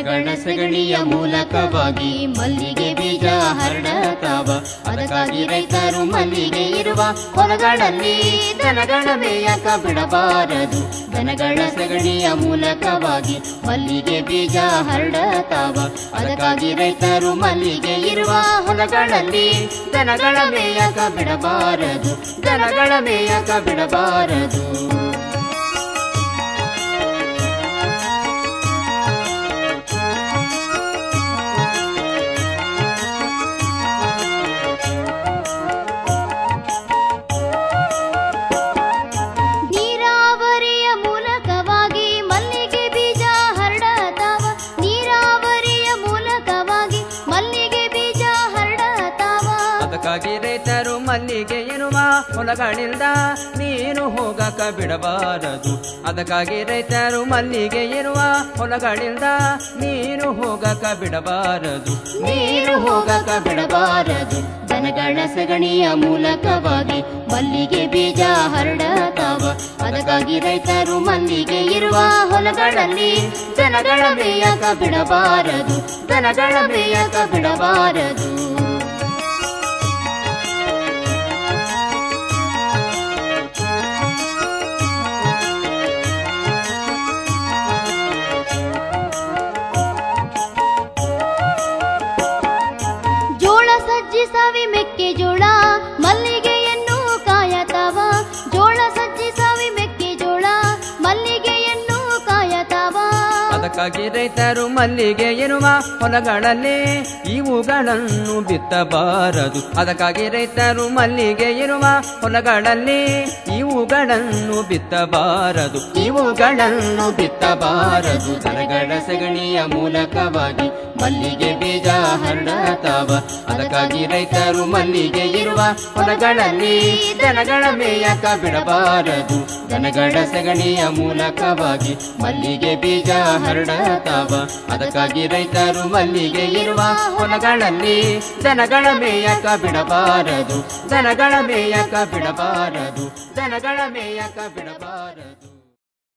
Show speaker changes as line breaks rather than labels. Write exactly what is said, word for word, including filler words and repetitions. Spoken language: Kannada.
ದನಗಳ ಸಗಣಿಯ ಮೂಲಕವಾಗಿ ಮಲ್ಲಿಗೆ ಬೀಜ ಹರಡತಾವ. ಅದಕ್ಕಾಗಿ ರೈತರು ಮಲ್ಲಿಗೆ ಇರುವ ಹೊಲಗಳಲ್ಲಿ ದನಗಳ ಮೇಯಕ ಬಿಡಬಾರದು. ದನಗಳ ಸಗಣಿಯ ಮೂಲಕವಾಗಿ ಮಲ್ಲಿಗೆ ಬೀಜ ಹರಡತಾವ. ಅದಕ್ಕಾಗಿ ರೈತರು ಮಲ್ಲಿಗೆ ಇರುವ ಹೊಲಗಳಲ್ಲಿ ದನಗಳ ಮೇಯಕ ಬಿಡಬಾರದು. ದನಗಳ ಮೇಯಕ ಬಿಡಬಾರದು.
ರೈತರು ಮಲ್ಲಿಗೆ ಎನ್ನುವ ಹೊಲಗಳಿಂದ ನೀನು ಹೋಗಕ ಬಿಡಬಾರದು. ಅದಕ್ಕಾಗಿ ರೈತರು ಮಲ್ಲಿಗೆ ಎನ್ನುವ ಹೊಲಗಳಿಂದ ನೀನು ಹೋಗಕ ಬಿಡಬಾರದು.
ನೀನು ಹೋಗಕ ಬಿಡಬಾರದು. ದನಗಳ ಸಗಣಿಯ ಮೂಲಕವಾಗಿ ಮಲ್ಲಿಗೆ ಬೀಜ ಹರಡತಾವ. ಅದಕ್ಕಾಗಿ ರೈತರು ಮಲ್ಲಿಗೆ ಇರುವ ಹೊಲಗಳಲ್ಲಿ ದನಗಳ ಮೇಯಕ ಬಿಡಬಾರದು. ದನಗಳ ಮೇಯಕ ಬಿಡಬಾರದು.
ಸಜ್ಜಿಸವಿ ಮೆಕ್ಕೆಜೋಳ ಮಲ್ಲಿಗೆಯನ್ನು ಕಾಯತಾವ. ಜೋಳ ಸಜ್ಜಿಸವಿ ಮೆಕ್ಕೆಜೋಳ ಮಲ್ಲಿಗೆಯನ್ನು ಕಾಯತಾವ.
ಅದಕ್ಕಾಗಿ ರೈತರು ಮಲ್ಲಿಗೆ ಎನ್ನುವ ಹೊಲಗಳಲ್ಲಿ ಇವುಗಳನ್ನು ಬಿತ್ತಬಾರದು. ಅದಕ್ಕಾಗಿ ರೈತರು ಮಲ್ಲಿಗೆ ಎನ್ನುವ ಹೊಲಗಳಲ್ಲಿ ಇವುಗಳನ್ನು ಬಿತ್ತಬಾರದು.
ಇವುಗಳನ್ನು ಬಿತ್ತಬಾರದು. ದನಗಳ ಸಗಣಿಯ ಮೂಲಕವಾಗಿ ಮಲ್ಲಿಗೆ ಬೀಜ ಹರಡತಾವ. ಅದಕ್ಕಾಗಿ ರೈತರು ಮಲ್ಲಿಗೆ ಇರುವ ಹೊಲಗಳಲ್ಲಿ ದನಗಳ ಮೇಯಕ ಬಿಡಬಾರದು. ದನಗಳ ಸಗಣಿಯ ಮೂಲಕವಾಗಿ ಮಲ್ಲಿಗೆ ಬೀಜ ಹರಡತಾವ. ಅದಕ್ಕಾಗಿ ರೈತರು ಮಲ್ಲಿಗೆ ಇರುವ ಹೊಲಗಳಲ್ಲಿ ದನಗಳ ಮೇಯಕ ಬಿಡಬಾರದು. ದನಗಳ ಮೇಯಕ ಬಿಡಬಾರದು. ದನಗಳ ಮೇಯಕ ಬಿಡಬಾರದು.